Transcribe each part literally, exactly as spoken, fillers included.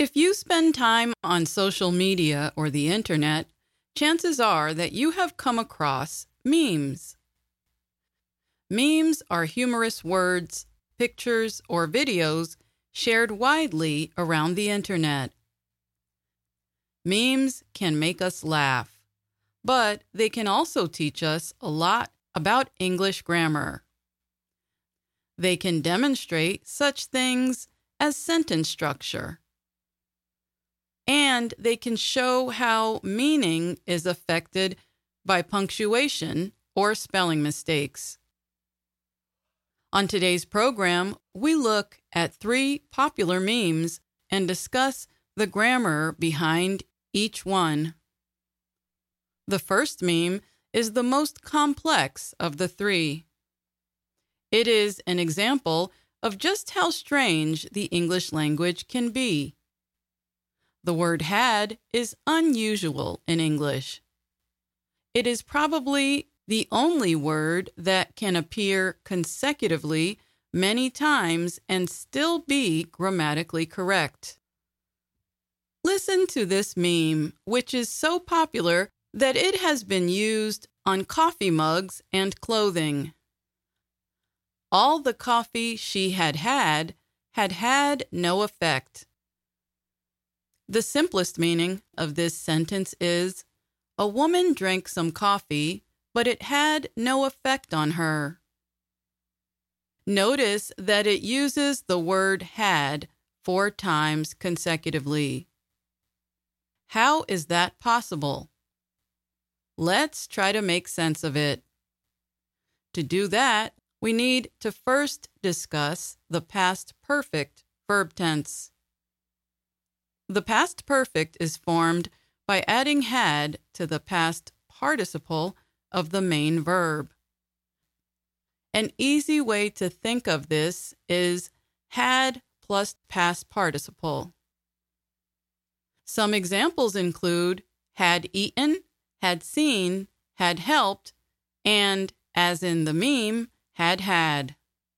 If you spend time on social media or the internet, chances are that you have come across memes. Memes are humorous words, pictures, or videos shared widely around the internet. Memes can make us laugh, but they can also teach us a lot about English grammar. They can demonstrate such things as sentence structure. And they can show how meaning is affected by punctuation or spelling mistakes. On today's program, we look at three popular memes and discuss the grammar behind each one. The first meme is the most complex of the three. It is an example of just how strange the English language can be. The word had is unusual in English. It is probably the only word that can appear consecutively many times and still be grammatically correct. Listen to this meme, which is so popular that it has been used on coffee mugs and clothing. All the coffee she had had had had no effect. The simplest meaning of this sentence is, a woman drank some coffee, but it had no effect on her. Notice that it uses the word had four times consecutively. How is that possible? Let's try to make sense of it. To do that, we need to first discuss the past perfect verb tense. The past perfect is formed by adding had to the past participle of the main verb. An easy way to think of this is had plus past participle. Some examples include had eaten, had seen, had helped, and, as in the meme, had had.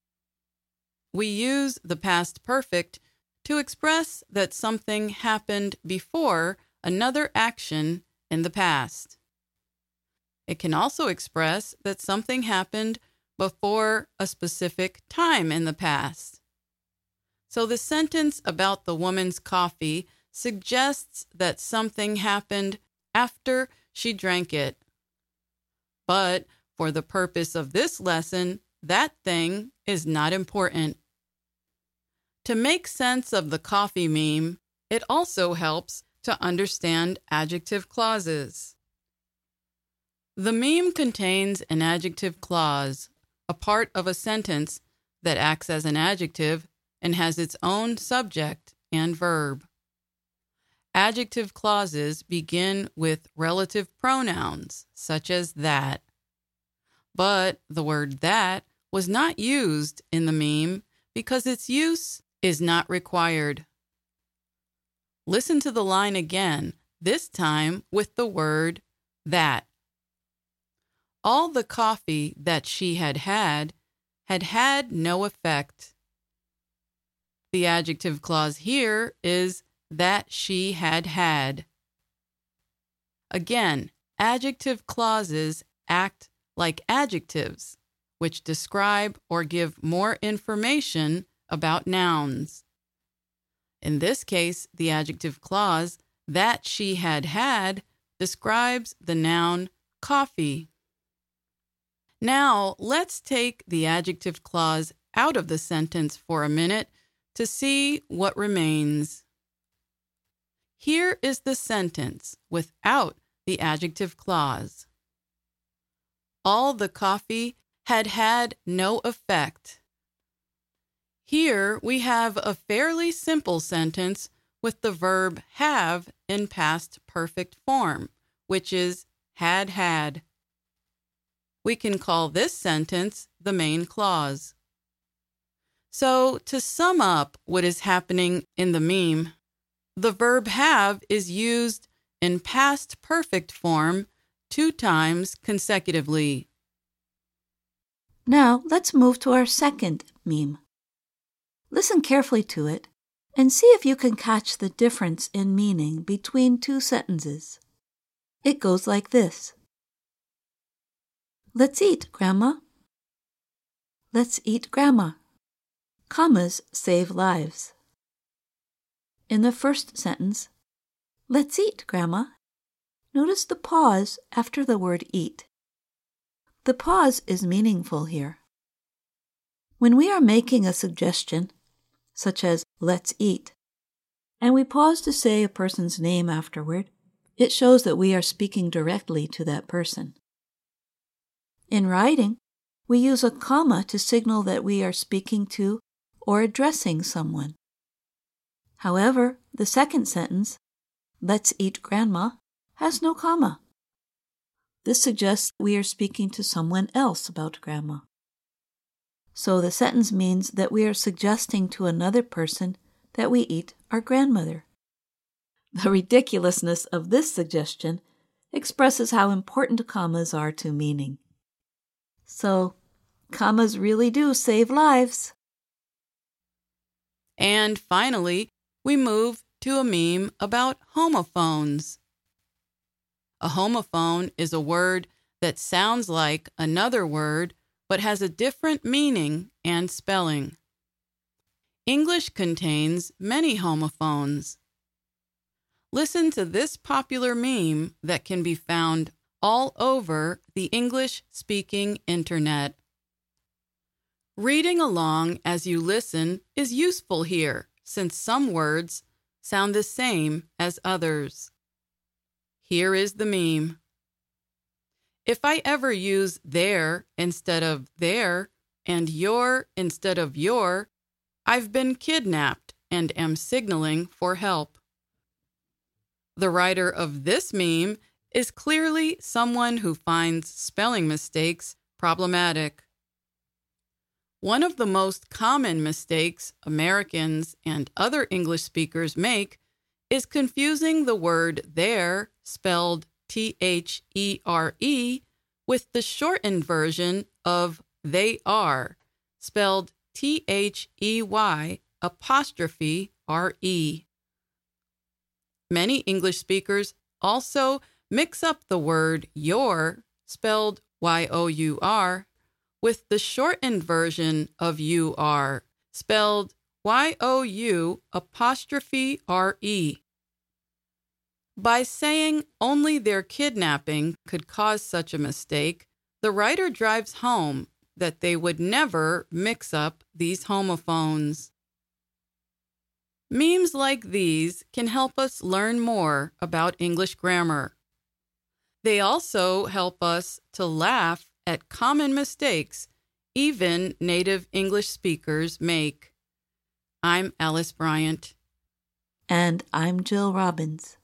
We use the past perfect to express that something happened before another action in the past. It can also express that something happened before a specific time in the past. So the sentence about the woman's coffee suggests that something happened after she drank it. But for the purpose of this lesson, that thing is not important. To make sense of the coffee meme, it also helps to understand adjective clauses. The meme contains an adjective clause, a part of a sentence that acts as an adjective and has its own subject and verb. Adjective clauses begin with relative pronouns, such as that. But the word that was not used in the meme because its use is not required. Listen to the line again, this time with the word that. All the coffee that she had had had had no effect. The adjective clause here is that she had had. Again, adjective clauses act like adjectives, which describe or give more information about nouns. In this case, the adjective clause that she had had describes the noun coffee. Now, let's take the adjective clause out of the sentence for a minute to see what remains. Here is the sentence without the adjective clause. All the coffee had had no effect. Here we have a fairly simple sentence with the verb have in past perfect form, which is had had. We can call this sentence the main clause. So, to sum up what is happening in the meme, the verb have is used in past perfect form two times consecutively. Now, let's move to our second meme. Listen carefully to it and see if you can catch the difference in meaning between two sentences. It goes like this. Let's eat, Grandma. Let's eat, Grandma. Commas save lives. In the first sentence, let's eat, Grandma. Notice the pause after the word eat. The pause is meaningful here. When we are making a suggestion, such as let's eat, and we pause to say a person's name afterward, it shows that we are speaking directly to that person. In writing, we use a comma to signal that we are speaking to or addressing someone. However, the second sentence, let's eat, Grandma, has no comma. This suggests we are speaking to someone else about Grandma. So the sentence means that we are suggesting to another person that we eat our grandmother. The ridiculousness of this suggestion expresses how important commas are to meaning. So, commas really do save lives. And finally, we move to a meme about homophones. A homophone is a word that sounds like another word but has a different meaning and spelling. English contains many homophones. Listen to this popular meme that can be found all over the English-speaking internet. Reading along as you listen is useful here, since some words sound the same as others. Here is the meme. If I ever use there instead of there and your instead of your, I've been kidnapped and am signaling for help. The writer of this meme is clearly someone who finds spelling mistakes problematic. One of the most common mistakes Americans and other English speakers make is confusing the word there, spelled T H E R E, with the shortened version of they are, spelled T H E Y apostrophe R E. Many English speakers also mix up the word your, spelled Y O U R, with the shortened version of you are, spelled Y O U apostrophe R E. By saying only their kidnapping could cause such a mistake, the writer drives home that they would never mix up these homophones. Memes like these can help us learn more about English grammar. They also help us to laugh at common mistakes even native English speakers make. I'm Alice Bryant. And I'm Jill Robbins.